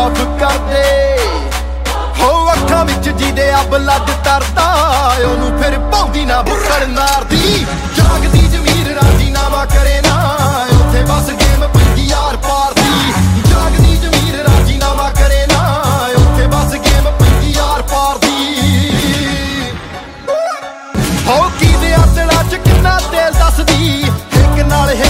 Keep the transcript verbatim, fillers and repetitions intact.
ਸਾਫ਼ ਕਰਦੇ ਹੋ ਅੱਖਾਂ ਵਿੱਚ ਜਿਹਦੇ ਆ ਬਲੱਡ ਤਰਦਾ ਉਹਨੂੰ ਫਿਰ ਪਾਉਂਦੀ ਨਾ ਬੁੱਕੜ ਮਾਰਦੀ ਜਾਗਦੀ ਜ਼ਮੀਰ ਰਾਜੀਨਾਮਾ ਕਰੇ ਨਾ